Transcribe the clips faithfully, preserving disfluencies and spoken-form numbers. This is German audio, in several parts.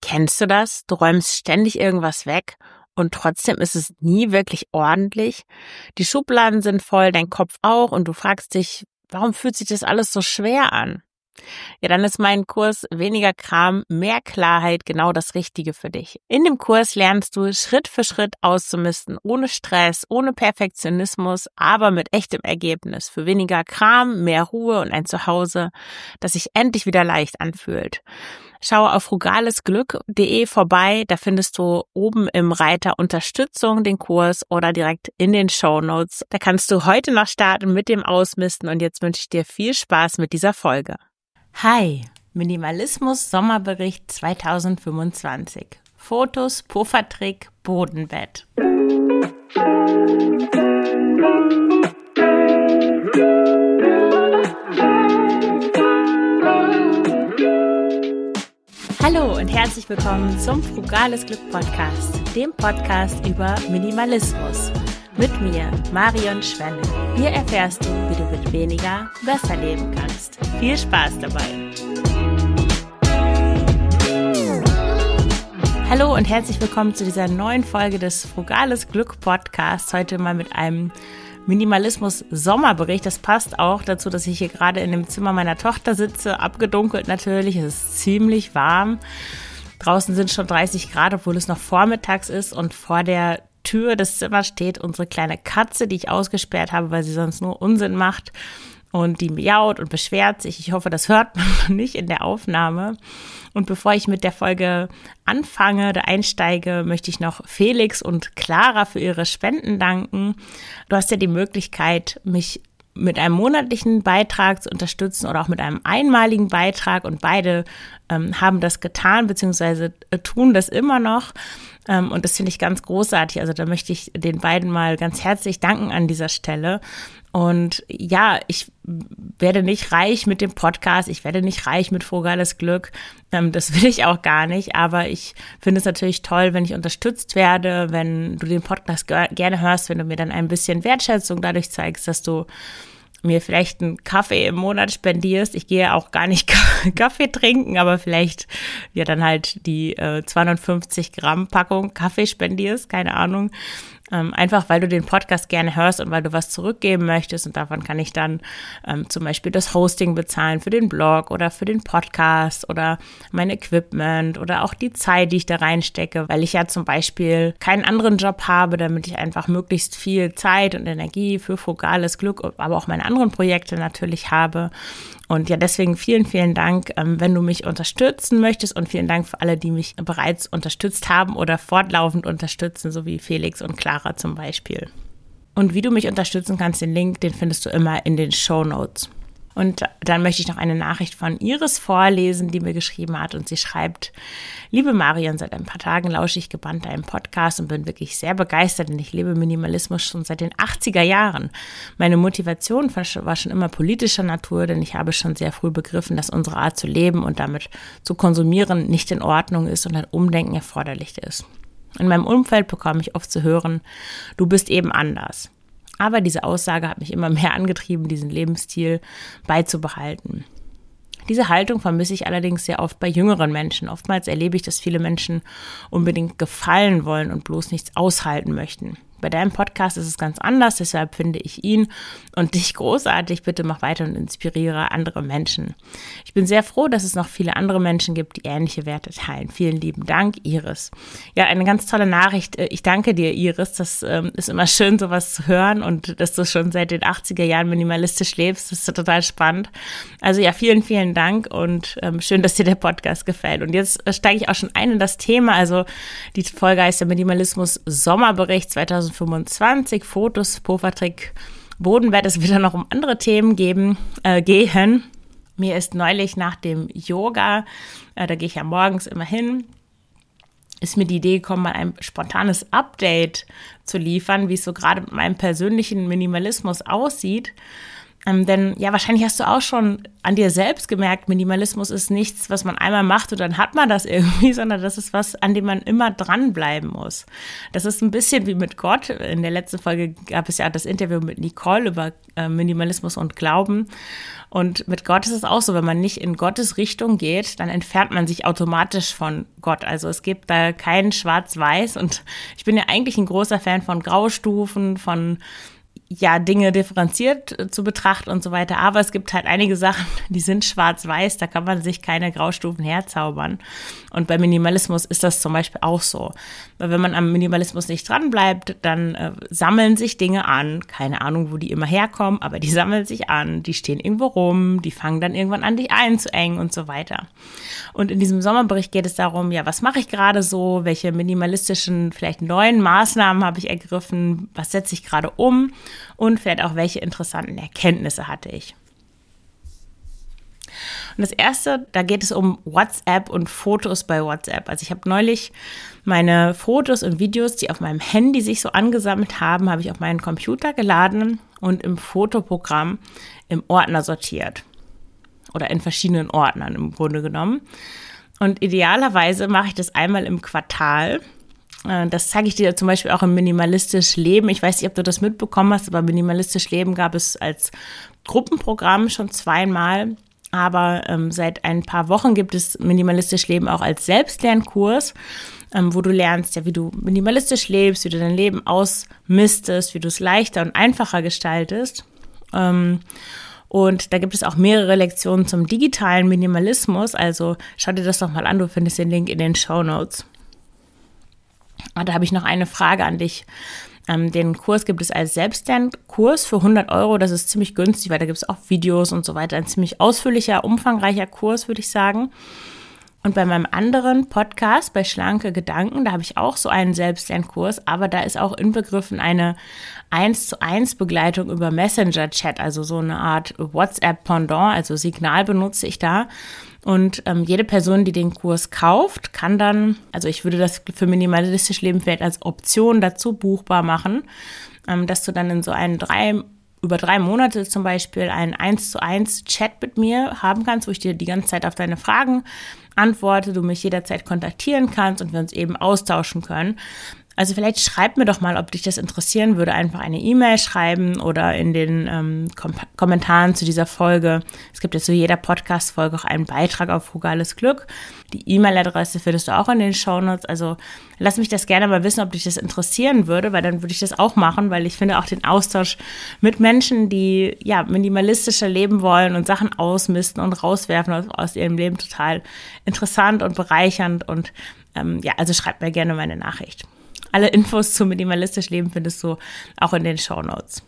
Kennst du das? Du räumst ständig irgendwas weg und trotzdem ist es nie wirklich ordentlich. Die Schubladen sind voll, dein Kopf auch und du fragst dich, warum fühlt sich das alles so schwer an? Ja, dann ist mein Kurs Weniger Kram, mehr Klarheit genau das Richtige für dich. In dem Kurs lernst du Schritt für Schritt auszumisten, ohne Stress, ohne Perfektionismus, aber mit echtem Ergebnis. Für weniger Kram, mehr Ruhe und ein Zuhause, das sich endlich wieder leicht anfühlt. Schau auf frugalesglück punkt de vorbei, da findest du oben im Reiter Unterstützung den Kurs oder direkt in den Shownotes. Da kannst du heute noch starten mit dem Ausmisten und jetzt wünsche ich dir viel Spaß mit dieser Folge. Hi, Minimalismus Sommerbericht zwanzig fünfundzwanzig. Fotos, Puffertrick, Bodenbett. Hallo und herzlich willkommen zum Frugales Glück Podcast, dem Podcast über Minimalismus. Mit mir, Marion Schwenne. Hier erfährst du, wie du mit weniger besser leben kannst. Viel Spaß dabei! Hallo und herzlich willkommen zu dieser neuen Folge des Frugales Glück Podcasts. Heute mal mit einem Minimalismus-Sommerbericht. Das passt auch dazu, dass ich hier gerade in dem Zimmer meiner Tochter sitze, abgedunkelt natürlich. Es ist ziemlich warm. Draußen sind schon dreißig Grad, obwohl es noch vormittags ist und vor der Tür des Zimmers steht unsere kleine Katze, die ich ausgesperrt habe, weil sie sonst nur Unsinn macht und die miaut und beschwert sich. Ich hoffe, das hört man nicht in der Aufnahme. Und bevor ich mit der Folge anfange oder einsteige, möchte ich noch Felix und Clara für ihre Spenden danken. Du hast ja die Möglichkeit, mich mit einem monatlichen Beitrag zu unterstützen oder auch mit einem einmaligen Beitrag und beide ähm, haben das getan bzw. tun das immer noch ähm, und das finde ich ganz großartig. Also da möchte ich den beiden mal ganz herzlich danken an dieser Stelle. Und ja, ich werde nicht reich mit dem Podcast, ich werde nicht reich mit Frugales Glück, ähm, das will ich auch gar nicht, aber ich finde es natürlich toll, wenn ich unterstützt werde, wenn du den Podcast ge- gerne hörst, wenn du mir dann ein bisschen Wertschätzung dadurch zeigst, dass du mir vielleicht einen Kaffee im Monat spendierst. Ich gehe auch gar nicht Kaffee trinken, aber vielleicht ja dann halt die äh, zweihundertfünfzig Gramm Packung Kaffee spendierst, keine Ahnung. Ähm, einfach, weil du den Podcast gerne hörst und weil du was zurückgeben möchtest und davon kann ich dann ähm, zum Beispiel das Hosting bezahlen für den Blog oder für den Podcast oder mein Equipment oder auch die Zeit, die ich da reinstecke, weil ich ja zum Beispiel keinen anderen Job habe, damit ich einfach möglichst viel Zeit und Energie für frugales Glück, aber auch meine anderen Projekte natürlich habe. Und ja, deswegen vielen, vielen Dank, ähm, wenn du mich unterstützen möchtest und vielen Dank für alle, die mich bereits unterstützt haben oder fortlaufend unterstützen, so wie Felix und Clara zum Beispiel. Und wie du mich unterstützen kannst, den Link, den findest du immer in den Shownotes. Und dann möchte ich noch eine Nachricht von Iris vorlesen, die mir geschrieben hat und sie schreibt: Liebe Marion, seit ein paar Tagen lausche ich gebannt deinem Podcast und bin wirklich sehr begeistert, denn ich lebe Minimalismus schon seit den achtziger Jahren. Meine Motivation war schon immer politischer Natur, denn ich habe schon sehr früh begriffen, dass unsere Art zu leben und damit zu konsumieren nicht in Ordnung ist und ein Umdenken erforderlich ist. In meinem Umfeld bekomme ich oft zu hören, du bist eben anders. Aber diese Aussage hat mich immer mehr angetrieben, diesen Lebensstil beizubehalten. Diese Haltung vermisse ich allerdings sehr oft bei jüngeren Menschen. Oftmals erlebe ich, dass viele Menschen unbedingt gefallen wollen und bloß nichts aushalten möchten. Bei deinem Podcast ist es ganz anders, deshalb finde ich ihn und dich großartig. Bitte mach weiter und inspiriere andere Menschen. Ich bin sehr froh, dass es noch viele andere Menschen gibt, die ähnliche Werte teilen. Vielen lieben Dank, Iris. Ja, eine ganz tolle Nachricht. Ich danke dir, Iris. Das ähm, ist immer schön, sowas zu hören und dass du schon seit den achtziger Jahren minimalistisch lebst. Das ist total spannend. Also ja, vielen, vielen Dank und ähm, schön, dass dir der Podcast gefällt. Und jetzt äh, steige ich auch schon ein in das Thema. Also die Folge heißt der Minimalismus Sommerbericht zwanzig fünfundzwanzig, Fotos, Puffertrick, Bodenbett. Es wird dann noch um andere Themen geben, äh, gehen. Mir ist neulich nach dem Yoga, äh, da gehe ich ja morgens immer hin, ist mir die Idee gekommen, mal ein spontanes Update zu liefern, wie es so gerade mit meinem persönlichen Minimalismus aussieht. Ähm, denn ja, wahrscheinlich hast du auch schon an dir selbst gemerkt, Minimalismus ist nichts, was man einmal macht und dann hat man das irgendwie, sondern das ist was, an dem man immer dranbleiben muss. Das ist ein bisschen wie mit Gott. In der letzten Folge gab es ja das Interview mit Nicole über äh, Minimalismus und Glauben. Und mit Gott ist es auch so, wenn man nicht in Gottes Richtung geht, dann entfernt man sich automatisch von Gott. Also es gibt da kein Schwarz-Weiß und ich bin ja eigentlich ein großer Fan von Graustufen, von ja, Dinge differenziert zu betrachten und so weiter. Aber es gibt halt einige Sachen, die sind schwarz-weiß, da kann man sich keine Graustufen herzaubern. Und bei Minimalismus ist das zum Beispiel auch so. Weil wenn man am Minimalismus nicht dranbleibt, dann äh, sammeln sich Dinge an. Keine Ahnung, wo die immer herkommen, aber die sammeln sich an. Die stehen irgendwo rum, die fangen dann irgendwann an, dich einzuengen und so weiter. Und in diesem Sommerbericht geht es darum, ja, was mache ich gerade so? Welche minimalistischen, vielleicht neuen Maßnahmen habe ich ergriffen? Was setze ich gerade um? Und vielleicht auch, welche interessanten Erkenntnisse hatte ich. Und das erste, da geht es um WhatsApp und Fotos bei WhatsApp. Also ich habe neulich meine Fotos und Videos, die auf meinem Handy sich so angesammelt haben, habe ich auf meinen Computer geladen und im Fotoprogramm im Ordner sortiert. Oder in verschiedenen Ordnern im Grunde genommen. Und idealerweise mache ich das einmal im Quartal. Das zeige ich dir zum Beispiel auch im Minimalistisch Leben. Ich weiß nicht, ob du das mitbekommen hast, aber Minimalistisch Leben gab es als Gruppenprogramm schon zweimal. Aber ähm, seit ein paar Wochen gibt es Minimalistisch Leben auch als Selbstlernkurs, ähm, wo du lernst, ja, wie du minimalistisch lebst, wie du dein Leben ausmistest, wie du es leichter und einfacher gestaltest. Ähm, Und da gibt es auch mehrere Lektionen zum digitalen Minimalismus. Also schau dir das doch mal an, du findest den Link in den Shownotes. Da habe ich noch eine Frage an dich. Ähm, den Kurs gibt es als Selbstlernkurs für hundert Euro. Das ist ziemlich günstig, weil da gibt es auch Videos und so weiter. Ein ziemlich ausführlicher, umfangreicher Kurs, würde ich sagen. Und bei meinem anderen Podcast, bei Schlanke Gedanken, da habe ich auch so einen Selbstlernkurs, aber da ist auch inbegriffen eine eins zu eins Begleitung über Messenger-Chat, also so eine Art WhatsApp-Pendant, also Signal benutze ich da. Und ähm, jede Person, die den Kurs kauft, kann dann, also ich würde das für minimalistisch Leben vielleicht als Option dazu buchbar machen, ähm, dass du dann in so einen drei über drei Monate zum Beispiel einen eins zu eins Chat mit mir haben kannst, wo ich dir die ganze Zeit auf deine Fragen antworte, du mich jederzeit kontaktieren kannst und wir uns eben austauschen können. Also vielleicht schreib mir doch mal, ob dich das interessieren würde, einfach eine E-Mail schreiben oder in den ähm, Kom- Kommentaren zu dieser Folge. Es gibt jetzt zu jeder Podcast-Folge auch einen Beitrag auf Frugales Glück. Die E-Mail-Adresse findest du auch in den Shownotes. Also lass mich das gerne mal wissen, ob dich das interessieren würde, weil dann würde ich das auch machen, weil ich finde auch den Austausch mit Menschen, die ja minimalistischer leben wollen und Sachen ausmisten und rauswerfen aus, aus ihrem Leben total interessant und bereichernd. Und ähm, ja, also schreib mir gerne meine Nachricht. Alle Infos zu minimalistisch Leben findest du auch in den Shownotes.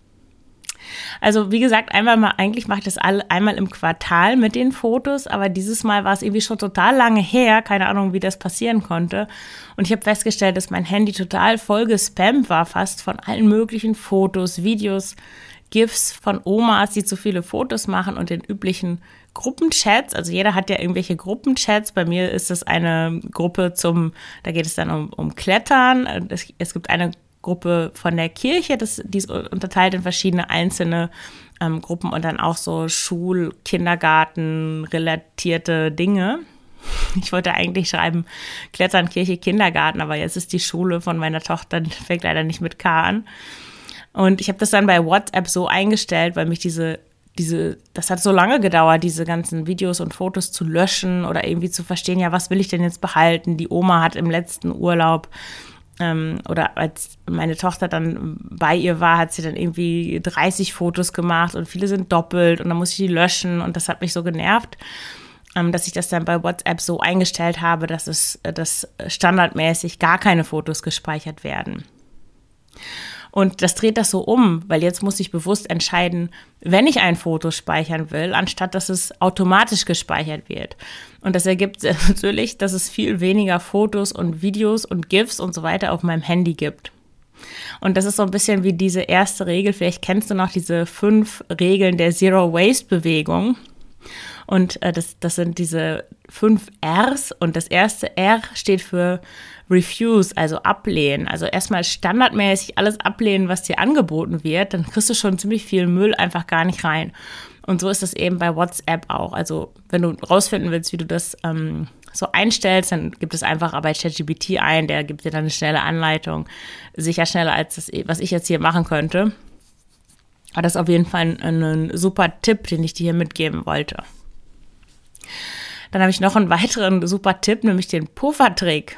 Also wie gesagt, einmal mal, eigentlich mache ich das alle, einmal im Quartal mit den Fotos, aber dieses Mal war es irgendwie schon total lange her, keine Ahnung, wie das passieren konnte. Und ich habe festgestellt, dass mein Handy total voll gespammt war, fast von allen möglichen Fotos, Videos, GIFs von Omas, die zu viele Fotos machen und den üblichen Gruppenchats. Also jeder hat ja irgendwelche Gruppenchats. Bei mir ist es eine Gruppe zum, da geht es dann um, um Klettern. Es, es gibt eine Gruppe von der Kirche, das, die ist unterteilt in verschiedene einzelne ähm, Gruppen und dann auch so Schul-, Kindergarten relatierte Dinge. Ich wollte eigentlich schreiben Klettern, Kirche, Kindergarten, aber jetzt ist die Schule von meiner Tochter, fängt leider nicht mit K an. Und ich habe das dann bei WhatsApp so eingestellt, weil mich diese, diese, das hat so lange gedauert, diese ganzen Videos und Fotos zu löschen oder irgendwie zu verstehen, ja, was will ich denn jetzt behalten? Die Oma hat im letzten Urlaub ähm, oder als meine Tochter dann bei ihr war, hat sie dann irgendwie dreißig Fotos gemacht und viele sind doppelt und dann muss ich die löschen und das hat mich so genervt, ähm, dass ich das dann bei WhatsApp so eingestellt habe, dass es, dass standardmäßig gar keine Fotos gespeichert werden. Und das dreht das so um, weil jetzt muss ich bewusst entscheiden, wenn ich ein Foto speichern will, anstatt dass es automatisch gespeichert wird. Und das ergibt natürlich, dass es viel weniger Fotos und Videos und GIFs und so weiter auf meinem Handy gibt. Und das ist so ein bisschen wie diese erste Regel, vielleicht kennst du noch diese fünf Regeln der Zero-Waste-Bewegung. Und äh, das, das sind diese fünf R's und das erste R steht für Refuse, also ablehnen. Also erstmal standardmäßig alles ablehnen, was dir angeboten wird, dann kriegst du schon ziemlich viel Müll einfach gar nicht rein. Und so ist das eben bei WhatsApp auch. Also wenn du rausfinden willst, wie du das ähm, so einstellst, dann gibt es einfach bei ChatGPT ein, der gibt dir dann eine schnelle Anleitung, sicher schneller als das, was ich jetzt hier machen könnte. Aber das ist auf jeden Fall ein, ein super Tipp, den ich dir hier mitgeben wollte. Dann habe ich noch einen weiteren super Tipp, nämlich den Puffertrick.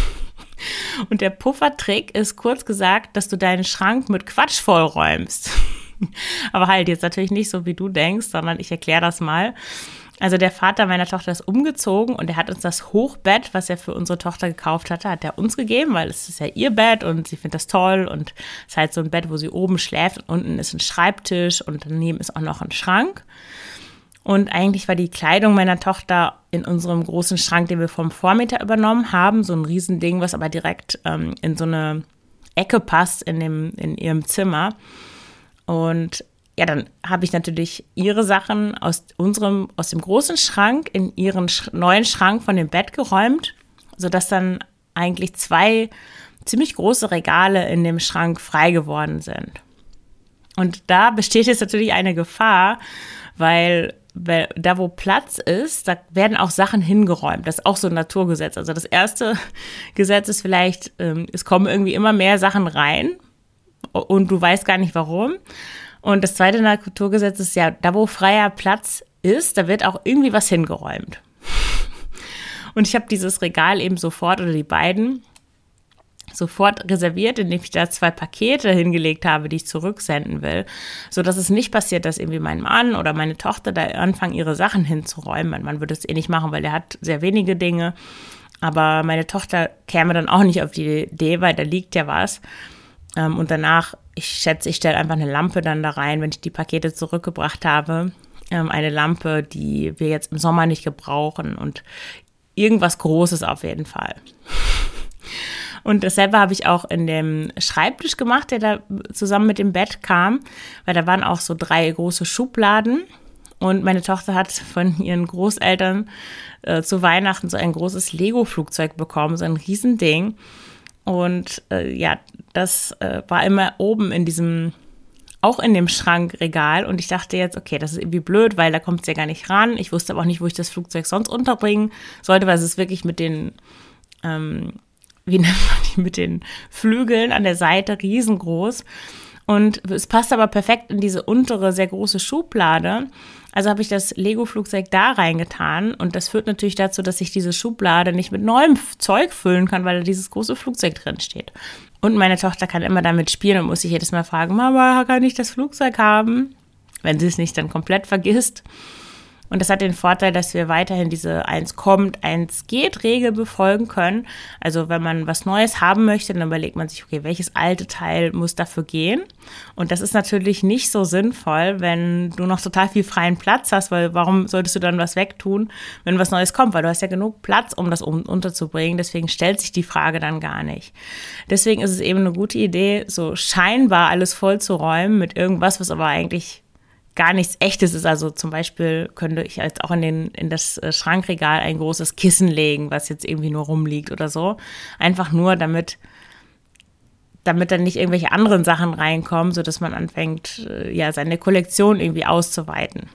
Und der Puffertrick ist kurz gesagt, dass du deinen Schrank mit Quatsch vollräumst. Aber halt jetzt natürlich nicht so, wie du denkst, sondern ich erkläre das mal. Also der Vater meiner Tochter ist umgezogen und er hat uns das Hochbett, was er für unsere Tochter gekauft hatte, hat er uns gegeben, weil es ist ja ihr Bett und sie findet das toll und es ist halt so ein Bett, wo sie oben schläft und unten ist ein Schreibtisch und daneben ist auch noch ein Schrank. Und eigentlich war die Kleidung meiner Tochter in unserem großen Schrank, den wir vom Vormieter übernommen haben, so ein Riesending, was aber direkt ähm, in so eine Ecke passt in dem, in ihrem Zimmer. Und ja, dann habe ich natürlich ihre Sachen aus unserem, aus dem großen Schrank in ihren sch- neuen Schrank von dem Bett geräumt, sodass dann eigentlich zwei ziemlich große Regale in dem Schrank frei geworden sind. Und da besteht jetzt natürlich eine Gefahr, weil, weil da, wo Platz ist, da werden auch Sachen hingeräumt. Das ist auch so ein Naturgesetz. Also das erste Gesetz ist vielleicht, ähm, es kommen irgendwie immer mehr Sachen rein und du weißt gar nicht warum. Und das zweite Naturgesetz ist ja, da wo freier Platz ist, da wird auch irgendwie was hingeräumt. Und ich habe dieses Regal eben sofort, oder die beiden, sofort reserviert, indem ich da zwei Pakete hingelegt habe, die ich zurücksenden will, sodass es nicht passiert, dass irgendwie mein Mann oder meine Tochter da anfangen, ihre Sachen hinzuräumen. Mein Mann würde es eh nicht machen, weil er hat sehr wenige Dinge. Aber meine Tochter käme dann auch nicht auf die Idee, weil da liegt ja was. Und danach, ich schätze, ich stelle einfach eine Lampe dann da rein, wenn ich die Pakete zurückgebracht habe. Eine Lampe, die wir jetzt im Sommer nicht gebrauchen und irgendwas Großes auf jeden Fall. Und dasselbe habe ich auch in dem Schreibtisch gemacht, der da zusammen mit dem Bett kam, weil da waren auch so drei große Schubladen. Und meine Tochter hat von ihren Großeltern äh, zu Weihnachten so ein großes Lego-Flugzeug bekommen, so ein Riesending. Und äh, ja, das äh, war immer oben in diesem, auch in dem Schrankregal. Und ich dachte jetzt, okay, das ist irgendwie blöd, weil da kommt es ja gar nicht ran. Ich wusste aber auch nicht, wo ich das Flugzeug sonst unterbringen sollte, weil es ist wirklich mit den, ähm, wie nennt man die, mit den Flügeln an der Seite riesengroß. Und es passt aber perfekt in diese untere, sehr große Schublade. Also habe ich das Lego-Flugzeug da reingetan und das führt natürlich dazu, dass ich diese Schublade nicht mit neuem Zeug füllen kann, weil da dieses große Flugzeug drin steht. Und meine Tochter kann immer damit spielen und muss sich jedes Mal fragen, Mama, kann ich das Flugzeug haben? Wenn sie es nicht dann komplett vergisst. Und das hat den Vorteil, dass wir weiterhin diese eins kommt, eins geht Regel befolgen können. Also wenn man was Neues haben möchte, dann überlegt man sich, okay, welches alte Teil muss dafür gehen? Und das ist natürlich nicht so sinnvoll, wenn du noch total viel freien Platz hast, weil warum solltest du dann was wegtun, wenn was Neues kommt? Weil du hast ja genug Platz, um das um, unterzubringen. Deswegen stellt sich die Frage dann gar nicht. Deswegen ist es eben eine gute Idee, so scheinbar alles voll zu räumen mit irgendwas, was aber eigentlich gar nichts Echtes ist. Also zum Beispiel könnte ich jetzt auch in, den, in das Schrankregal ein großes Kissen legen, was jetzt irgendwie nur rumliegt oder so. Einfach nur, damit, damit dann nicht irgendwelche anderen Sachen reinkommen, sodass man anfängt, ja, seine Kollektion irgendwie auszuweiten.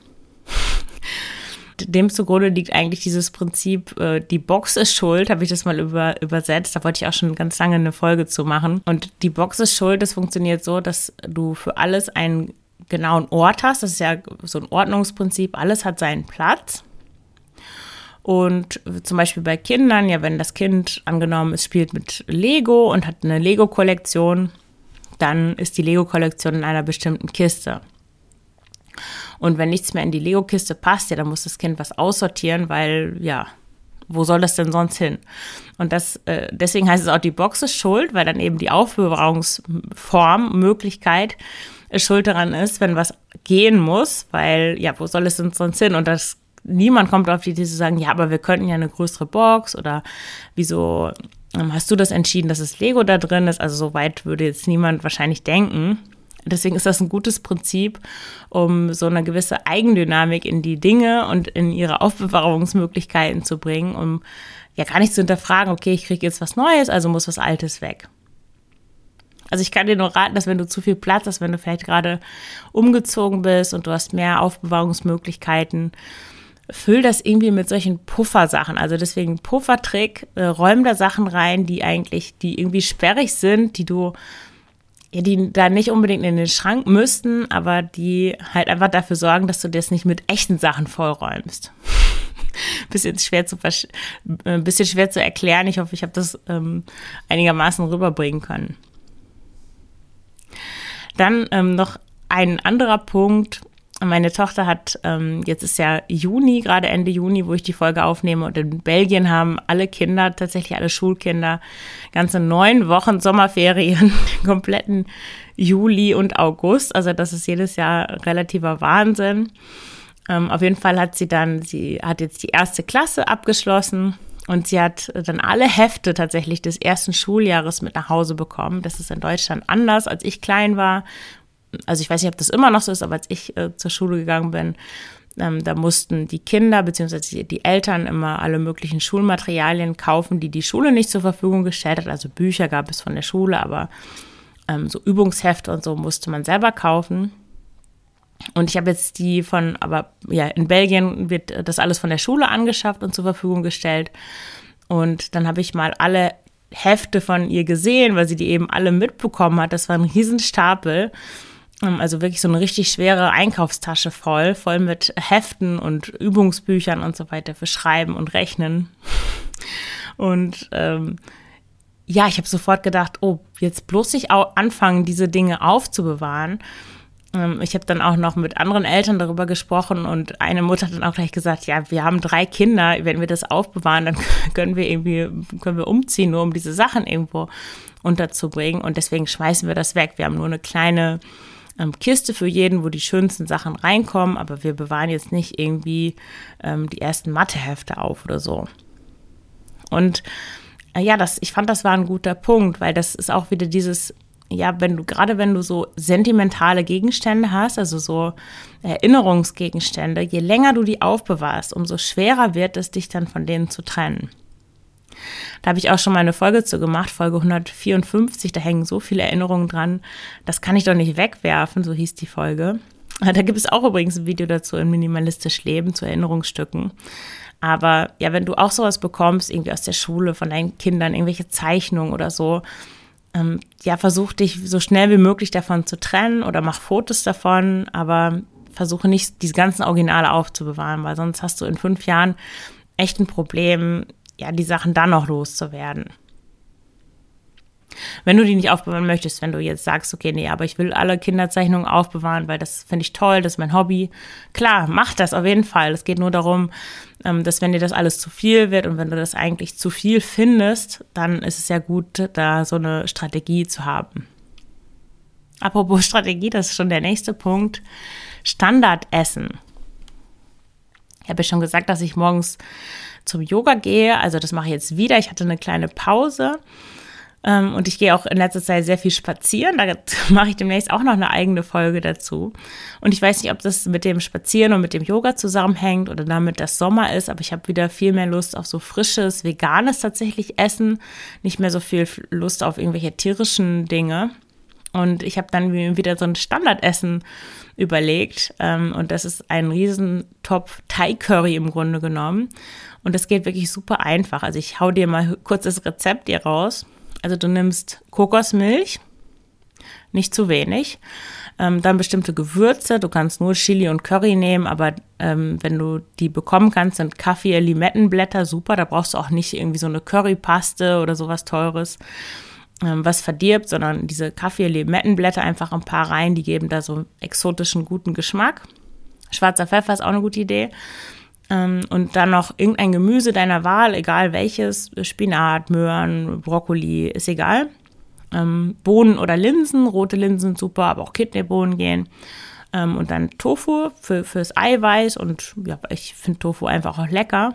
Dem zugrunde liegt eigentlich dieses Prinzip, die Box ist schuld, habe ich das mal über, übersetzt. Da wollte ich auch schon ganz lange eine Folge zu machen. Und die Box ist schuld, das funktioniert so, dass du für alles einen genauen Ort hast. Das ist ja so ein Ordnungsprinzip. Alles hat seinen Platz. Und zum Beispiel bei Kindern, ja, wenn das Kind angenommen ist, spielt mit Lego und hat eine Lego-Kollektion, dann ist die Lego-Kollektion in einer bestimmten Kiste. Und wenn nichts mehr in die Lego-Kiste passt, ja, dann muss das Kind was aussortieren, weil, ja, wo soll das denn sonst hin? Und das, äh, deswegen heißt es auch, die Box ist schuld, weil dann eben die Aufbewahrungsform, Möglichkeit schuld daran ist, wenn was gehen muss, weil, ja, wo soll es denn sonst hin? Und das, niemand kommt auf die Idee zu sagen, ja, aber wir könnten ja eine größere Box oder wieso ähm, hast du das entschieden, dass es Lego da drin ist? Also so weit würde jetzt niemand wahrscheinlich denken. Deswegen ist das ein gutes Prinzip, um so eine gewisse Eigendynamik in die Dinge und in ihre Aufbewahrungsmöglichkeiten zu bringen, um ja gar nicht zu hinterfragen, okay, ich kriege jetzt was Neues, also muss was Altes weg. Also ich kann dir nur raten, dass wenn du zu viel Platz hast, wenn du vielleicht gerade umgezogen bist und du hast mehr Aufbewahrungsmöglichkeiten, füll das irgendwie mit solchen Puffersachen. Also deswegen Puffertrick, äh, räum da Sachen rein, die eigentlich, die irgendwie sperrig sind, die du ja, die da nicht unbedingt in den Schrank müssten, aber die halt einfach dafür sorgen, dass du das nicht mit echten Sachen vollräumst. bisschen schwer zu versch- ein bisschen schwer zu erklären. Ich hoffe, ich habe das ähm, einigermaßen rüberbringen können. Dann ähm, noch ein anderer Punkt. Meine Tochter hat, ähm, jetzt ist ja Juni, gerade Ende Juni, wo ich die Folge aufnehme, und in Belgien haben alle Kinder, tatsächlich alle Schulkinder, ganze neun Wochen Sommerferien, den kompletten Juli und August. Also das ist jedes Jahr relativer Wahnsinn. Ähm, auf jeden Fall hat sie dann, sie hat jetzt die erste Klasse abgeschlossen und sie hat dann alle Hefte tatsächlich des ersten Schuljahres mit nach Hause bekommen. Das ist in Deutschland anders, als ich klein war. Also ich weiß nicht, ob das immer noch so ist, aber als ich äh, zur Schule gegangen bin, ähm, da mussten die Kinder bzw. die Eltern immer alle möglichen Schulmaterialien kaufen, die die Schule nicht zur Verfügung gestellt hat. Also Bücher gab es von der Schule, aber ähm, so Übungshefte und so musste man selber kaufen. Und ich habe jetzt die von, aber ja, in Belgien wird das alles von der Schule angeschafft und zur Verfügung gestellt. Und dann habe ich mal alle Hefte von ihr gesehen, weil sie die eben alle mitbekommen hat. Das war ein Riesenstapel. Also wirklich so eine richtig schwere Einkaufstasche voll, voll mit Heften und Übungsbüchern und so weiter für Schreiben und Rechnen. Und ähm, ja, ich habe sofort gedacht, oh, jetzt bloß nicht anfangen, diese Dinge aufzubewahren. Ähm, ich habe dann auch noch mit anderen Eltern darüber gesprochen und eine Mutter hat dann auch gleich gesagt, ja, wir haben drei Kinder, wenn wir das aufbewahren, dann können wir irgendwie, können wir umziehen, nur um diese Sachen irgendwo unterzubringen. Und deswegen schmeißen wir das weg. Wir haben nur eine kleine Kiste für jeden, wo die schönsten Sachen reinkommen, aber wir bewahren jetzt nicht irgendwie ähm, die ersten Mathehefte auf oder so. Und äh, ja, das, ich fand, das war ein guter Punkt, weil das ist auch wieder dieses, ja, wenn du, gerade wenn du so sentimentale Gegenstände hast, also so Erinnerungsgegenstände, je länger du die aufbewahrst, umso schwerer wird es, dich dann von denen zu trennen. Da habe ich auch schon mal eine Folge zu gemacht, Folge hundertvierundfünfzig, da hängen so viele Erinnerungen dran, das kann ich doch nicht wegwerfen, so hieß die Folge. Da gibt es auch übrigens ein Video dazu in Minimalistisch Leben zu Erinnerungsstücken. Aber ja, wenn du auch sowas bekommst, irgendwie aus der Schule, von deinen Kindern, irgendwelche Zeichnungen oder so, ähm, ja, versuch dich so schnell wie möglich davon zu trennen oder mach Fotos davon, aber versuche nicht, diese ganzen Originale aufzubewahren, weil sonst hast du in fünf Jahren echt ein Problem, ja, die Sachen dann noch loszuwerden. Wenn du die nicht aufbewahren möchtest, wenn du jetzt sagst, okay, nee, aber ich will alle Kinderzeichnungen aufbewahren, weil das finde ich toll, das ist mein Hobby. Klar, mach das auf jeden Fall. Es geht nur darum, dass wenn dir das alles zu viel wird und wenn du das eigentlich zu viel findest, dann ist es ja gut, da so eine Strategie zu haben. Apropos Strategie, das ist schon der nächste Punkt. Standardessen. Ich habe ja schon gesagt, dass ich morgens zum Yoga gehe, also das mache ich jetzt wieder. Ich hatte eine kleine Pause ähm, und ich gehe auch in letzter Zeit sehr viel spazieren. Da mache ich demnächst auch noch eine eigene Folge dazu. Und ich weiß nicht, ob das mit dem Spazieren und mit dem Yoga zusammenhängt oder damit, dass Sommer ist, aber ich habe wieder viel mehr Lust auf so frisches, veganes tatsächlich Essen, nicht mehr so viel Lust auf irgendwelche tierischen Dinge. Und ich habe dann wieder so ein Standardessen überlegt ähm, und das ist ein riesen Topf Thai-Curry im Grunde genommen und das geht wirklich super einfach. Also ich hau dir mal kurz das Rezept hier raus. Also du nimmst Kokosmilch, nicht zu wenig, ähm, dann bestimmte Gewürze, du kannst nur Chili und Curry nehmen, aber ähm, wenn du die bekommen kannst, sind Kaffee, Limettenblätter super, da brauchst du auch nicht irgendwie so eine Currypaste oder sowas Teures, was verdirbt, sondern diese Kaffee-Limettenblätter einfach ein paar rein, die geben da so exotischen, guten Geschmack. Schwarzer Pfeffer ist auch eine gute Idee. Und dann noch irgendein Gemüse deiner Wahl, egal welches, Spinat, Möhren, Brokkoli, ist egal. Bohnen oder Linsen, rote Linsen sind super, aber auch Kidneybohnen gehen. Und dann Tofu für, fürs Eiweiß und ja, ich finde Tofu einfach auch lecker.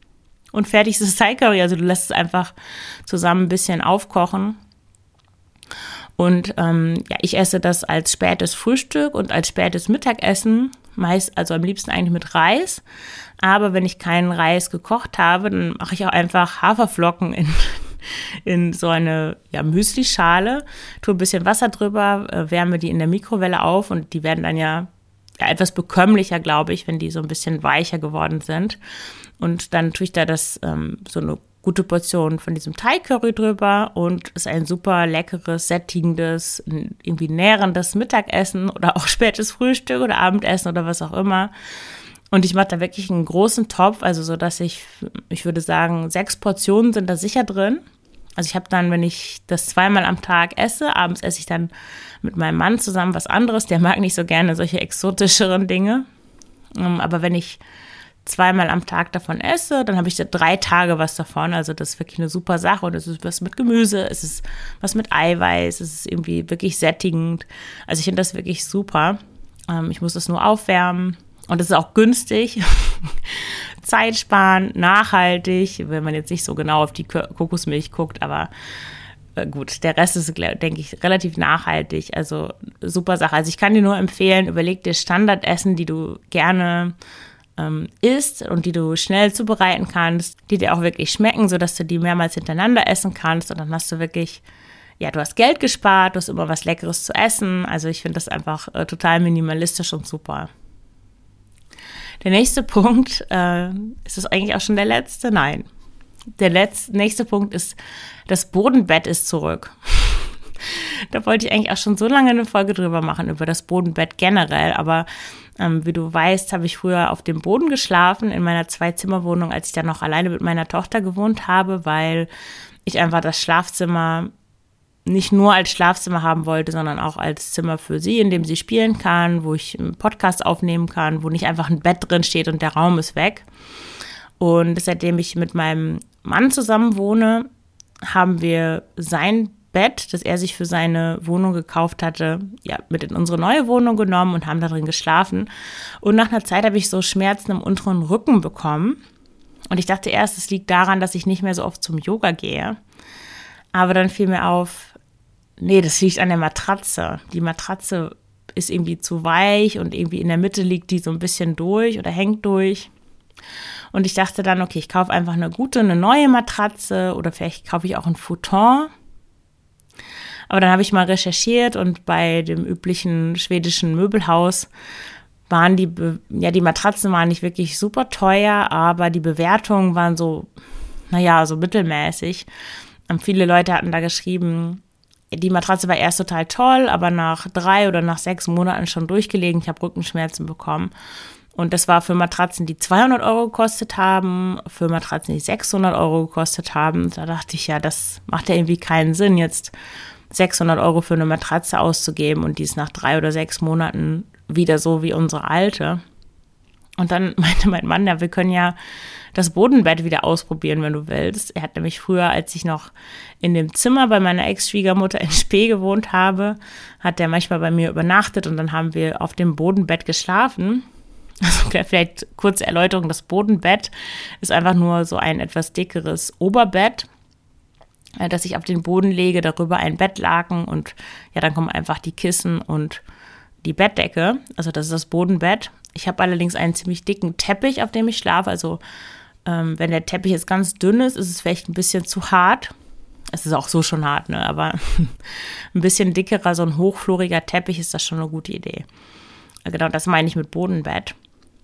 Und fertig ist das Thai Curry, also du lässt es einfach zusammen ein bisschen aufkochen. Und ähm, ja, ich esse das als spätes Frühstück und als spätes Mittagessen, meist, also am liebsten eigentlich mit Reis. Aber wenn ich keinen Reis gekocht habe, dann mache ich auch einfach Haferflocken in, in so eine ja, Müslischale, tue ein bisschen Wasser drüber, äh, wärme die in der Mikrowelle auf und die werden dann ja, ja etwas bekömmlicher, glaube ich, wenn die so ein bisschen weicher geworden sind. Und dann tue ich da das ähm, so eine gute Portion von diesem Thai-Curry drüber und ist ein super leckeres, sättigendes, irgendwie nährendes Mittagessen oder auch spätes Frühstück oder Abendessen oder was auch immer. Und ich mache da wirklich einen großen Topf, also so, dass ich, ich würde sagen, sechs Portionen sind da sicher drin. Also ich habe dann, wenn ich das zweimal am Tag esse, abends esse ich dann mit meinem Mann zusammen was anderes. Der mag nicht so gerne solche exotischeren Dinge. Aber wenn ich zweimal am Tag davon esse, dann habe ich da drei Tage was davon. Also das ist wirklich eine super Sache. Und es ist was mit Gemüse, es ist was mit Eiweiß, es ist irgendwie wirklich sättigend. Also ich finde das wirklich super. Ähm, ich muss das nur aufwärmen. Und es ist auch günstig, zeitsparend, nachhaltig, wenn man jetzt nicht so genau auf die Kokosmilch guckt. Aber äh, gut, der Rest ist, denke ich, relativ nachhaltig. Also super Sache. Also ich kann dir nur empfehlen, überleg dir Standardessen, die du gerne ähm, isst und die du schnell zubereiten kannst, die dir auch wirklich schmecken, sodass du die mehrmals hintereinander essen kannst. Und dann hast du wirklich, ja, du hast Geld gespart, du hast immer was Leckeres zu essen. Also ich finde das einfach äh, total minimalistisch und super. Der nächste Punkt, äh, ist es eigentlich auch schon der letzte? Nein. Der letzte, nächste Punkt ist, das Bodenbett ist zurück. Da wollte ich eigentlich auch schon so lange eine Folge drüber machen, über das Bodenbett generell. Aber ähm, wie du weißt, habe ich früher auf dem Boden geschlafen in meiner Zwei-Zimmer-Wohnung, als ich dann noch alleine mit meiner Tochter gewohnt habe, weil ich einfach das Schlafzimmer nicht nur als Schlafzimmer haben wollte, sondern auch als Zimmer für sie, in dem sie spielen kann, wo ich einen Podcast aufnehmen kann, wo nicht einfach ein Bett drin steht und der Raum ist weg. Und seitdem ich mit meinem Mann zusammen wohne, haben wir sein Bett, das er sich für seine Wohnung gekauft hatte, ja, mit in unsere neue Wohnung genommen und haben da drin geschlafen. Und nach einer Zeit habe ich so Schmerzen im unteren Rücken bekommen. Und ich dachte erst, es liegt daran, dass ich nicht mehr so oft zum Yoga gehe. Aber dann fiel mir auf, nee, das liegt an der Matratze. Die Matratze ist irgendwie zu weich und irgendwie in der Mitte liegt die so ein bisschen durch oder hängt durch. Und ich dachte dann, okay, ich kaufe einfach eine gute, eine neue Matratze oder vielleicht kaufe ich auch ein Futon. Aber dann habe ich mal recherchiert und bei dem üblichen schwedischen Möbelhaus waren die, ja, die Matratzen waren nicht wirklich super teuer, aber die Bewertungen waren so, naja, so mittelmäßig. Und viele Leute hatten da geschrieben, die Matratze war erst total toll, aber nach drei oder nach sechs Monaten schon durchgelegen. Ich habe Rückenschmerzen bekommen. Und das war für Matratzen, die zweihundert Euro gekostet haben, für Matratzen, die sechshundert Euro gekostet haben. Da dachte ich, ja, das macht ja irgendwie keinen Sinn, jetzt sechshundert Euro für eine Matratze auszugeben und die ist nach drei oder sechs Monaten wieder so wie unsere alte. Und dann meinte mein Mann, ja, wir können ja das Bodenbett wieder ausprobieren, wenn du willst. Er hat nämlich früher, als ich noch in dem Zimmer bei meiner Ex-Schwiegermutter in Spee gewohnt habe, hat er manchmal bei mir übernachtet und dann haben wir auf dem Bodenbett geschlafen. Also vielleicht kurze Erläuterung, das Bodenbett ist einfach nur so ein etwas dickeres Oberbett, dass ich auf den Boden lege, darüber ein Bettlaken und ja, dann kommen einfach die Kissen und die Bettdecke. Also das ist das Bodenbett. Ich habe allerdings einen ziemlich dicken Teppich, auf dem ich schlafe. Also ähm, wenn der Teppich jetzt ganz dünn ist, ist es vielleicht ein bisschen zu hart. Es ist auch so schon hart, ne? Aber ein bisschen dickerer, so ein hochfloriger Teppich ist das schon eine gute Idee. Genau, das meine ich mit Bodenbett.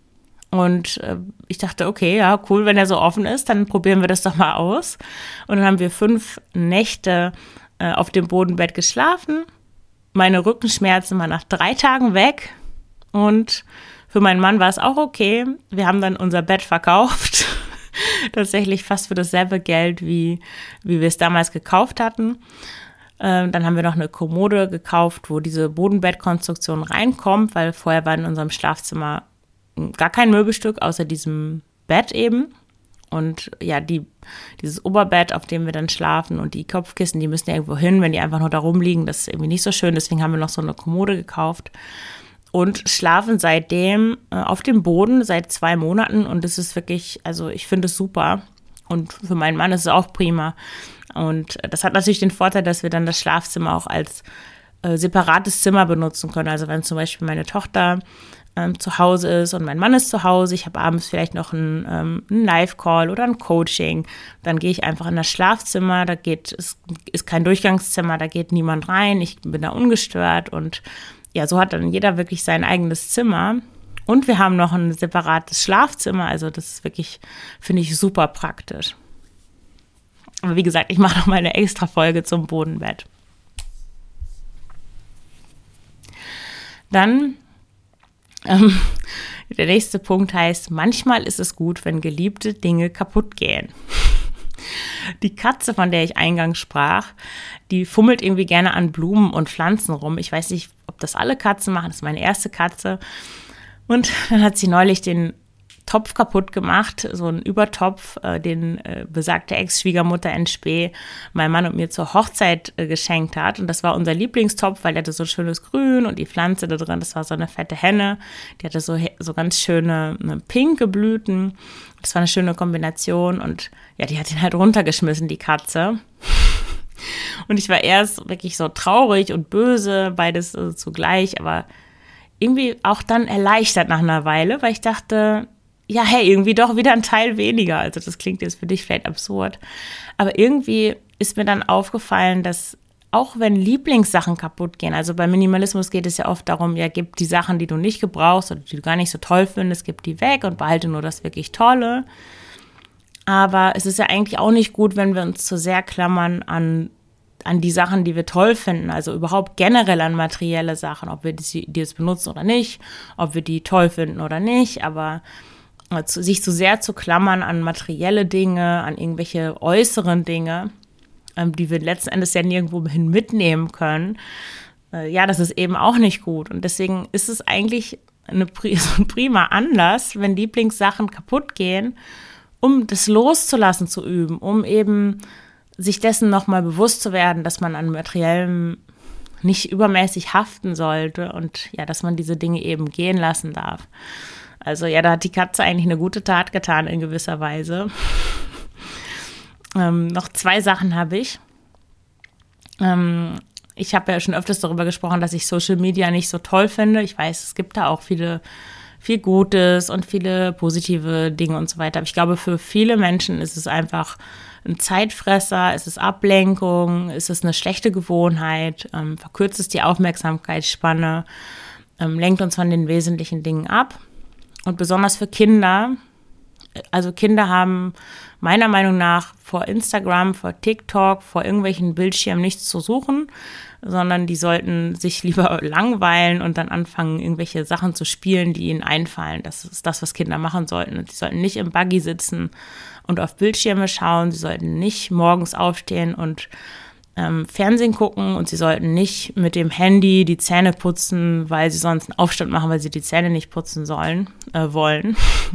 Und äh, ich dachte, okay, ja, cool, wenn er so offen ist, dann probieren wir das doch mal aus. Und dann haben wir fünf Nächte äh, auf dem Bodenbett geschlafen. Meine Rückenschmerzen waren nach drei Tagen weg. Und für meinen Mann war es auch okay. Wir haben dann unser Bett verkauft. Tatsächlich fast für dasselbe Geld, wie, wie wir es damals gekauft hatten. Ähm, dann haben wir noch eine Kommode gekauft, wo diese Bodenbettkonstruktion reinkommt, weil vorher war in unserem Schlafzimmer gar kein Möbelstück außer diesem Bett eben. Und ja, die, dieses Oberbett, auf dem wir dann schlafen und die Kopfkissen, die müssen ja irgendwo hin, wenn die einfach nur da rumliegen. Das ist irgendwie nicht so schön, deswegen haben wir noch so eine Kommode gekauft. Und schlafen seitdem äh, auf dem Boden seit zwei Monaten und es ist wirklich, also ich finde es super. Und für meinen Mann ist es auch prima. Und das hat natürlich den Vorteil, dass wir dann das Schlafzimmer auch als äh, separates Zimmer benutzen können. Also wenn zum Beispiel meine Tochter ähm, zu Hause ist und mein Mann ist zu Hause, ich habe abends vielleicht noch einen, ähm, einen Live-Call oder ein Coaching, dann gehe ich einfach in das Schlafzimmer, da geht, es ist kein Durchgangszimmer, da geht niemand rein, ich bin da ungestört und ja, so hat dann jeder wirklich sein eigenes Zimmer. Und wir haben noch ein separates Schlafzimmer, also das ist wirklich, finde ich, super praktisch. Aber wie gesagt, ich mache noch mal eine extra Folge zum Bodenbett. Dann, ähm, der nächste Punkt heißt, manchmal ist es gut, wenn geliebte Dinge kaputt gehen. Die Katze, von der ich eingangs sprach, die fummelt irgendwie gerne an Blumen und Pflanzen rum. Ich weiß nicht, ob das alle Katzen machen, das ist meine erste Katze. Und dann hat sie neulich den Topf kaputt gemacht, so einen Übertopf, äh, den äh, besagte Ex-Schwiegermutter in Spee mein Mann und mir zur Hochzeit äh, geschenkt hat. Und das war unser Lieblingstopf, weil der hatte so schönes Grün und die Pflanze da drin, das war so eine fette Henne. Die hatte so, so ganz schöne ne, pinke Blüten. Das war eine schöne Kombination und ja, die hat ihn halt runtergeschmissen, die Katze. Und ich war erst wirklich so traurig und böse, beides äh, zugleich, aber irgendwie auch dann erleichtert nach einer Weile, weil ich dachte, ja, hey, irgendwie doch wieder ein Teil weniger. Also das klingt jetzt für dich vielleicht absurd. Aber irgendwie ist mir dann aufgefallen, dass auch wenn Lieblingssachen kaputt gehen, also bei Minimalismus geht es ja oft darum, ja, gib die Sachen, die du nicht gebrauchst oder die du gar nicht so toll findest, gib die weg und behalte nur das wirklich Tolle. Aber es ist ja eigentlich auch nicht gut, wenn wir uns zu sehr klammern an an die Sachen, die wir toll finden, also überhaupt generell an materielle Sachen, ob wir die, die jetzt benutzen oder nicht, ob wir die toll finden oder nicht, aber zu, sich zu sehr zu klammern an materielle Dinge, an irgendwelche äußeren Dinge, ähm, die wir letzten Endes ja nirgendwo hin mitnehmen können, äh, ja, das ist eben auch nicht gut. Und deswegen ist es eigentlich eine, so ein prima Anlass, wenn Lieblingssachen kaputt gehen, um das loszulassen zu üben, um eben sich dessen nochmal bewusst zu werden, dass man an Materiellem nicht übermäßig haften sollte und ja, dass man diese Dinge eben gehen lassen darf. Also ja, da hat die Katze eigentlich eine gute Tat getan in gewisser Weise. ähm, noch zwei Sachen habe ich. Ähm, ich habe ja schon öfters darüber gesprochen, dass ich Social Media nicht so toll finde. Ich weiß, es gibt da auch viele viel Gutes und viele positive Dinge und so weiter. Aber ich glaube, für viele Menschen ist es einfach ein Zeitfresser, ist es Ablenkung, ist es eine schlechte Gewohnheit, ähm, verkürzt es die Aufmerksamkeitsspanne, ähm, lenkt uns von den wesentlichen Dingen ab. Und besonders für Kinder, also Kinder haben meiner Meinung nach vor Instagram, vor TikTok, vor irgendwelchen Bildschirmen nichts zu suchen, sondern die sollten sich lieber langweilen und dann anfangen, irgendwelche Sachen zu spielen, die ihnen einfallen. Das ist das, was Kinder machen sollten. Und sie sollten nicht im Buggy sitzen und auf Bildschirme schauen. Sie sollten nicht morgens aufstehen und ähm, Fernsehen gucken und sie sollten nicht mit dem Handy die Zähne putzen, weil sie sonst einen Aufstand machen, weil sie die Zähne nicht putzen sollen, äh, wollen.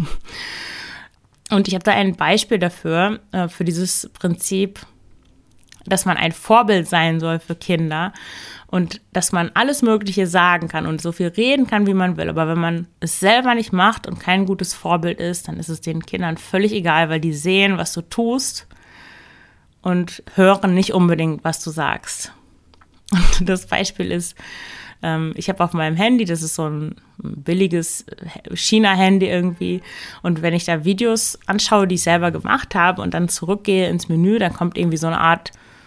Und ich habe da ein Beispiel dafür, äh, für dieses Prinzip, dass man ein Vorbild sein soll für Kinder und dass man alles Mögliche sagen kann und so viel reden kann, wie man will. Aber wenn man es selber nicht macht und kein gutes Vorbild ist, dann ist es den Kindern völlig egal, weil die sehen, was du tust und hören nicht unbedingt, was du sagst. Und das Beispiel ist, ähm, ich habe auf meinem Handy, das ist so ein billiges China-Handy irgendwie, und wenn ich da Videos anschaue, die ich selber gemacht habe und dann zurückgehe ins Menü, dann kommt irgendwie so eine Art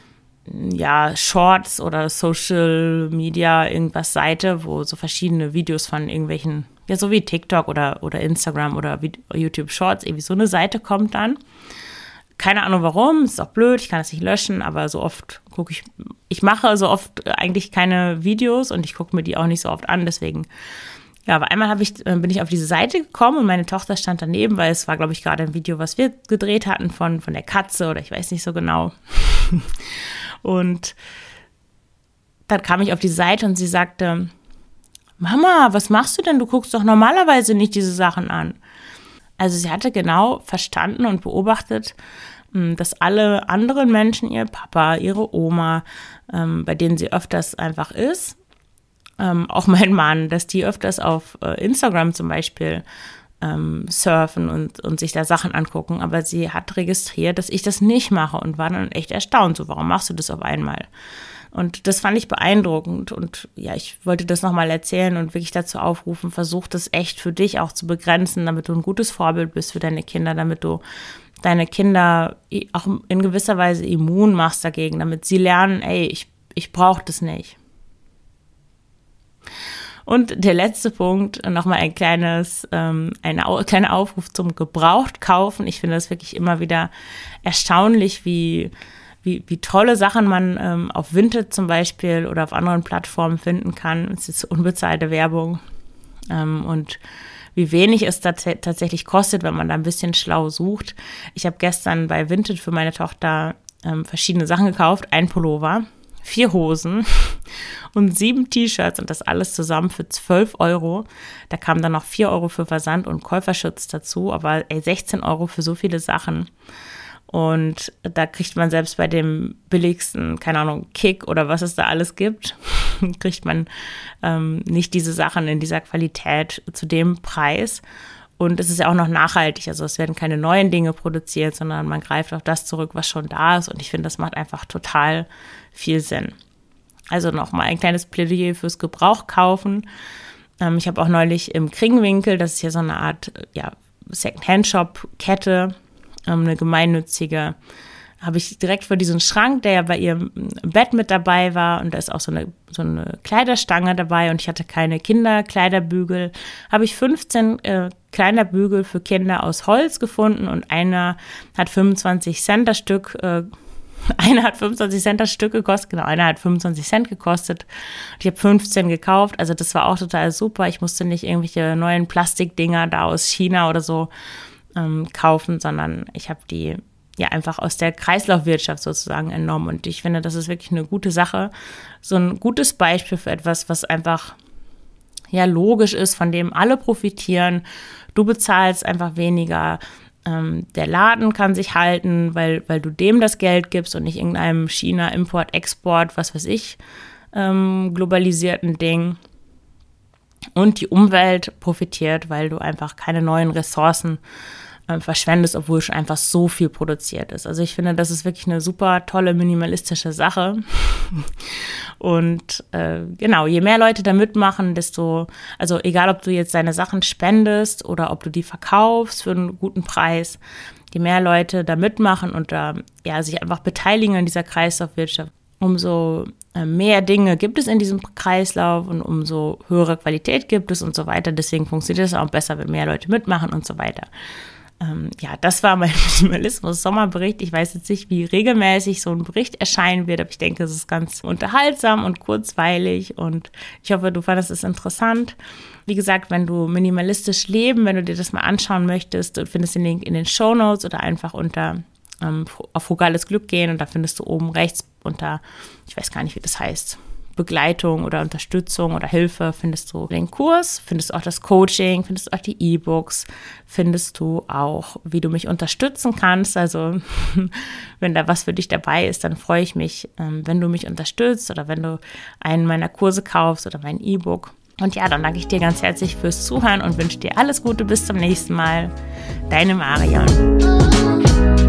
ja, Shorts oder Social Media irgendwas Seite, wo so verschiedene Videos von irgendwelchen, ja, so wie TikTok oder, oder Instagram oder YouTube Shorts, irgendwie so eine Seite kommt dann. Keine Ahnung warum, ist auch blöd, ich kann es nicht löschen, aber so oft gucke ich, ich mache so oft eigentlich keine Videos und ich gucke mir die auch nicht so oft an, deswegen, ja, aber einmal habe ich, bin ich auf diese Seite gekommen und meine Tochter stand daneben, weil es war, glaube ich, gerade ein Video, was wir gedreht hatten von, von der Katze oder ich weiß nicht so genau. Und dann kam ich auf die Seite und sie sagte, Mama, was machst du denn? Du guckst doch normalerweise nicht diese Sachen an. Also sie hatte genau verstanden und beobachtet, dass alle anderen Menschen, ihr Papa, ihre Oma, bei denen sie öfters einfach ist, auch mein Mann, dass die öfters auf Instagram zum Beispiel ähm, surfen und, und sich da Sachen angucken. Aber sie hat registriert, dass ich das nicht mache und war dann echt erstaunt. So, warum machst du das auf einmal? Und das fand ich beeindruckend. Und ja, ich wollte das nochmal erzählen und wirklich dazu aufrufen, versuch das echt für dich auch zu begrenzen, damit du ein gutes Vorbild bist für deine Kinder, damit du deine Kinder auch in gewisser Weise immun machst dagegen, damit sie lernen, ey, ich, ich brauche das nicht. Und der letzte Punkt, nochmal ein kleines, ähm, ein Au- kleiner Aufruf zum Gebrauchtkaufen. Ich finde das wirklich immer wieder erstaunlich, wie, wie, wie tolle Sachen man ähm, auf Vinted zum Beispiel oder auf anderen Plattformen finden kann. Es ist unbezahlte Werbung. Ähm, und wie wenig es tats- tatsächlich kostet, wenn man da ein bisschen schlau sucht. Ich habe gestern bei Vinted für meine Tochter ähm, verschiedene Sachen gekauft. Ein Pullover, vier Hosen und sieben T-Shirts und das alles zusammen für zwölf Euro. Da kamen dann noch vier Euro für Versand und Käuferschutz dazu, aber ey, sechzehn Euro für so viele Sachen. Und da kriegt man selbst bei dem billigsten, keine Ahnung, Kick oder was es da alles gibt, kriegt man ähm, nicht diese Sachen in dieser Qualität zu dem Preis. Und es ist ja auch noch nachhaltig, also es werden keine neuen Dinge produziert, sondern man greift auf das zurück, was schon da ist. Und ich finde, das macht einfach total viel Sinn. Also nochmal ein kleines Plädoyer fürs Gebrauchkaufen. Ähm, ich habe auch neulich im Kringwinkel, das ist ja so eine Art ja, Second-Hand-Shop-Kette, ähm, eine gemeinnützige, habe ich direkt vor diesen Schrank, der ja bei ihrem Bett mit dabei war, und da ist auch so eine, so eine Kleiderstange dabei und ich hatte keine Kinderkleiderbügel, habe ich fünfzehn äh, Kleiderbügel für Kinder aus Holz gefunden und einer hat fünfundzwanzig Cent das Stück, äh, einer hat fünfundzwanzig Cent das Stück gekostet, genau, einer hat fünfundzwanzig Cent gekostet. Ich habe fünfzehn gekauft, also das war auch total super. Ich musste nicht irgendwelche neuen Plastikdinger da aus China oder so ähm, kaufen, sondern ich habe die ja einfach aus der Kreislaufwirtschaft sozusagen entnommen. Und ich finde, das ist wirklich eine gute Sache. So ein gutes Beispiel für etwas, was einfach ja logisch ist, von dem alle profitieren. Du bezahlst einfach weniger. Ähm, der Laden kann sich halten, weil, weil du dem das Geld gibst und nicht irgendeinem China-Import, Export, was weiß ich, ähm, globalisierten Ding. Und die Umwelt profitiert, weil du einfach keine neuen Ressourcen verschwendest, obwohl schon einfach so viel produziert ist. Also ich finde, das ist wirklich eine super tolle minimalistische Sache. Und äh, genau, je mehr Leute da mitmachen, desto, also egal, ob du jetzt deine Sachen spendest oder ob du die verkaufst für einen guten Preis, je mehr Leute da mitmachen und da ja sich einfach beteiligen an dieser Kreislaufwirtschaft, umso mehr Dinge gibt es in diesem Kreislauf und umso höhere Qualität gibt es und so weiter. Deswegen funktioniert es auch besser, wenn mehr Leute mitmachen und so weiter. Ähm, ja, das war mein Minimalismus-Sommerbericht. Ich weiß jetzt nicht, wie regelmäßig so ein Bericht erscheinen wird, aber ich denke, es ist ganz unterhaltsam und kurzweilig und ich hoffe, du fandest es interessant. Wie gesagt, wenn du minimalistisch leben, wenn du dir das mal anschauen möchtest, du findest den Link in den Shownotes oder einfach unter ähm, auf Frugales Glück gehen und da findest du oben rechts unter, ich weiß gar nicht, wie das heißt, Begleitung oder Unterstützung oder Hilfe, findest du den Kurs, findest du auch das Coaching, findest du auch die E-Books, findest du auch, wie du mich unterstützen kannst. Also wenn da was für dich dabei ist, dann freue ich mich, wenn du mich unterstützt oder wenn du einen meiner Kurse kaufst oder mein E-Book. Und ja, dann danke ich dir ganz herzlich fürs Zuhören und wünsche dir alles Gute, bis zum nächsten Mal. Deine Marion.